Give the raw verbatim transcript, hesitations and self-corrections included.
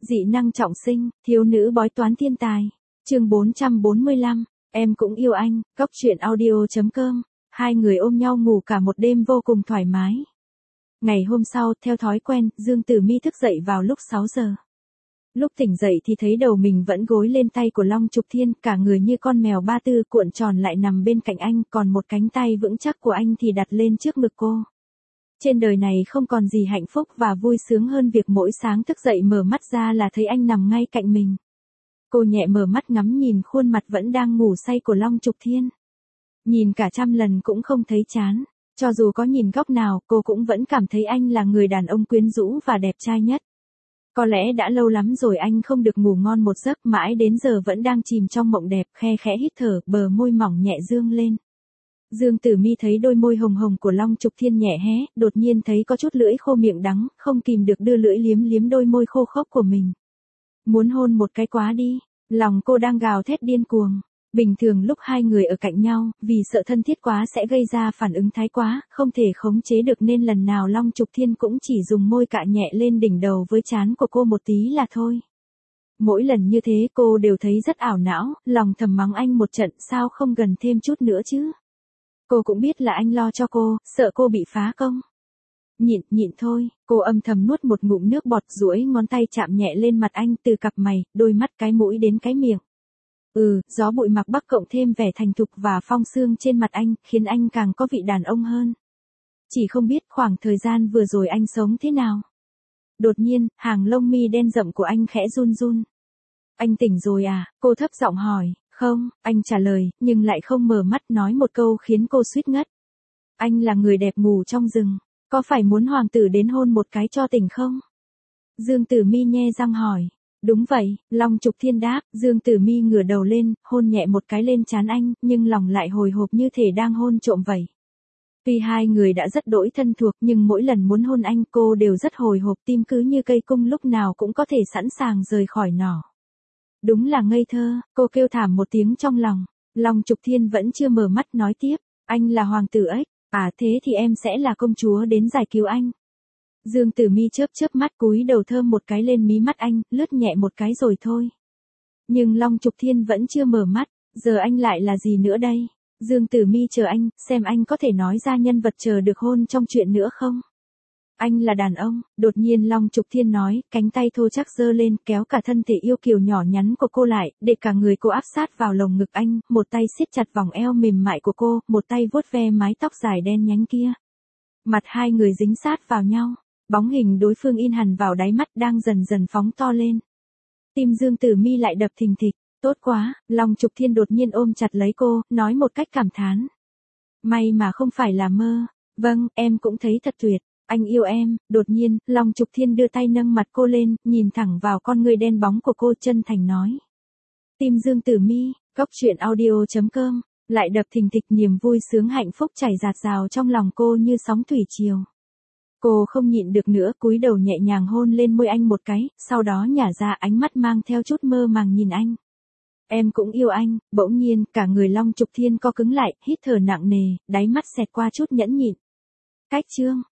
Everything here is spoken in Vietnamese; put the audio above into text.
Dị năng trọng sinh, thiếu nữ bói toán thiên tài. Chương bốn trăm bốn mươi lăm, em cũng yêu anh, góc truyện audio chấm com. Hai người ôm nhau ngủ cả một đêm vô cùng thoải mái. Ngày hôm sau, theo thói quen, Dương Tử Mi thức dậy vào lúc sáu giờ. Lúc tỉnh dậy thì thấy đầu mình vẫn gối lên tay của Long Trục Thiên, cả người như con mèo ba tư cuộn tròn lại nằm bên cạnh anh, còn một cánh tay vững chắc của anh thì đặt lên trước ngực cô. Trên đời này không còn gì hạnh phúc và vui sướng hơn việc mỗi sáng thức dậy mở mắt ra là thấy anh nằm ngay cạnh mình. Cô nhẹ mở mắt ngắm nhìn khuôn mặt vẫn đang ngủ say của Long Trục Thiên. Nhìn cả trăm lần cũng không thấy chán. Cho dù có nhìn góc nào, cô cũng vẫn cảm thấy anh là người đàn ông quyến rũ và đẹp trai nhất. Có lẽ đã lâu lắm rồi anh không được ngủ ngon một giấc, mãi đến giờ vẫn đang chìm trong mộng đẹp, khe khẽ hít thở, bờ môi mỏng nhẹ dương lên. Dương Tử Mi thấy đôi môi hồng hồng của Long Trục Thiên nhẹ hé, đột nhiên thấy có chút lưỡi khô miệng đắng, không kìm được đưa lưỡi liếm liếm đôi môi khô khốc của mình. Muốn hôn một cái quá đi, lòng cô đang gào thét điên cuồng. Bình thường lúc hai người ở cạnh nhau, vì sợ thân thiết quá sẽ gây ra phản ứng thái quá, không thể khống chế được nên lần nào Long Trục Thiên cũng chỉ dùng môi cạ nhẹ lên đỉnh đầu với trán của cô một tí là thôi. Mỗi lần như thế cô đều thấy rất ảo não, lòng thầm mắng anh một trận, sao không gần thêm chút nữa chứ. Cô cũng biết là anh lo cho cô, sợ cô bị phá công. Nhịn, nhịn thôi, cô âm thầm nuốt một ngụm nước bọt, duỗi ngón tay chạm nhẹ lên mặt anh từ cặp mày, đôi mắt, cái mũi đến cái miệng. Ừ, gió bụi mặc bắc cộng thêm vẻ thành thục và phong sương trên mặt anh, khiến anh càng có vị đàn ông hơn. Chỉ không biết khoảng thời gian vừa rồi anh sống thế nào. Đột nhiên, hàng lông mi đen rậm của anh khẽ run run. Anh tỉnh rồi à? Cô thấp giọng hỏi. Không, anh trả lời, nhưng lại không mở mắt, nói một câu khiến cô suýt ngất. Anh là người đẹp ngủ trong rừng, có phải muốn hoàng tử đến hôn một cái cho tỉnh không? Dương Tử Mi nhe răng hỏi. Đúng vậy, Long Trục Thiên đáp. Dương Tử Mi ngửa đầu lên, hôn nhẹ một cái lên trán anh, nhưng lòng lại hồi hộp như thể đang hôn trộm vậy. Tuy hai người đã rất đỗi thân thuộc, nhưng mỗi lần muốn hôn anh cô đều rất hồi hộp, tim cứ như cây cung lúc nào cũng có thể sẵn sàng rời khỏi nỏ. Đúng là ngây thơ, cô kêu thảm một tiếng trong lòng. Long Trục Thiên vẫn chưa mở mắt nói tiếp. Anh là hoàng tử ếch, à thế thì em sẽ là công chúa đến giải cứu anh. Dương Tử Mi chớp chớp mắt, cúi đầu thơm một cái lên mí mắt anh, lướt nhẹ một cái rồi thôi. Nhưng Long Trục Thiên vẫn chưa mở mắt, giờ anh lại là gì nữa đây? Dương Tử Mi chờ anh, xem anh có thể nói ra nhân vật chờ được hôn trong chuyện nữa không? Anh là đàn ông, đột nhiên Long Trục Thiên nói, cánh tay thô chắc giơ lên, kéo cả thân thể yêu kiều nhỏ nhắn của cô lại, để cả người cô áp sát vào lồng ngực anh, một tay siết chặt vòng eo mềm mại của cô, một tay vuốt ve mái tóc dài đen nhánh kia. Mặt hai người dính sát vào nhau, bóng hình đối phương in hẳn vào đáy mắt đang dần dần phóng to lên. Tim Dương Tử Mi lại đập thình thịch, tốt quá, Long Trục Thiên đột nhiên ôm chặt lấy cô, nói một cách cảm thán. May mà không phải là mơ, vâng, em cũng thấy thật tuyệt. Anh yêu em. Đột nhiên, Long Trục Thiên đưa tay nâng mặt cô lên, nhìn thẳng vào con người đen bóng của cô, chân thành nói. Tim Dương Tử Mi, góc truyện audio chấm com, lại đập thình thịch, niềm vui sướng hạnh phúc chảy dạt dào trong lòng cô như sóng thủy triều. Cô không nhịn được nữa, cúi đầu nhẹ nhàng hôn lên môi anh một cái, sau đó nhả ra, ánh mắt mang theo chút mơ màng nhìn anh. Em cũng yêu anh. Bỗng nhiên, cả người Long Trục Thiên co cứng lại, hít thở nặng nề, đáy mắt xẹt qua chút nhẫn nhịn. Cách chương